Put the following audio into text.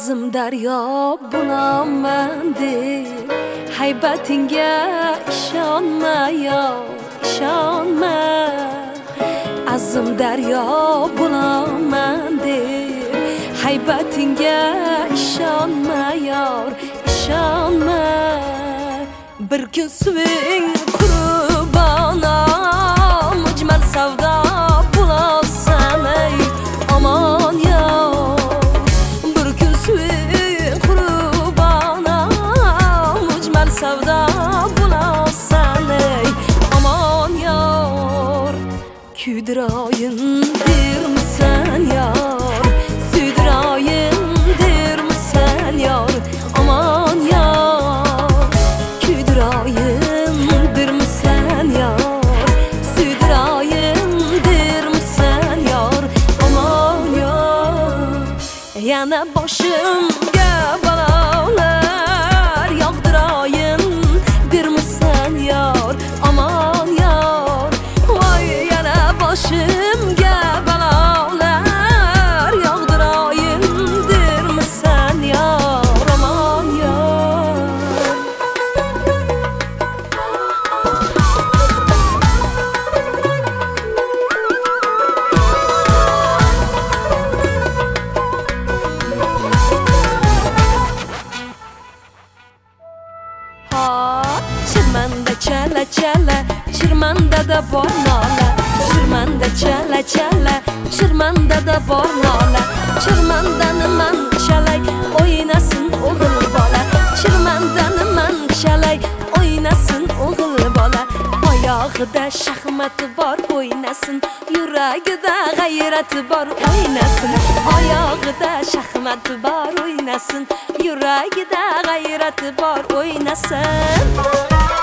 azim daryo bo'laman deb haybatingga ishonma yo, ishonma. Azim daryo bo'laman deb haybatingga ishonma yor, ishonma. Bir kun suving qurbona mujmal savdo bo'lasan ey aman yor. Bir kun suving qurbona mujmal savdo bo'lasan ey aman yor. Kuydiroyin dermisan yor, suydiroyin dermisan yor aman yor. Kuydiroyin dermisan yor, suydiroyin dermisan yor aman yor. Yana boshimga balolar yog'diroyin dermisan yor aman yor. Voy yana boshimga balolar yog'diroyin dermisan yor aman yor. Chirmanda chala chala, chirmanda da bor nola. Chirmanda chala chala, chirmanda da bor nola. Chirmandani man chalay, o'ynasin o'g'il bola. Chirmandani man chalay, o'ynasin o'g'il bola. Oyog'ida shaxmati bor o'ynasin, yuragida g'ayrati bor o'ynasin. Oyog'ida shaxmati bor o'ynasin, yuragida g'ayrati bor o'ynasin.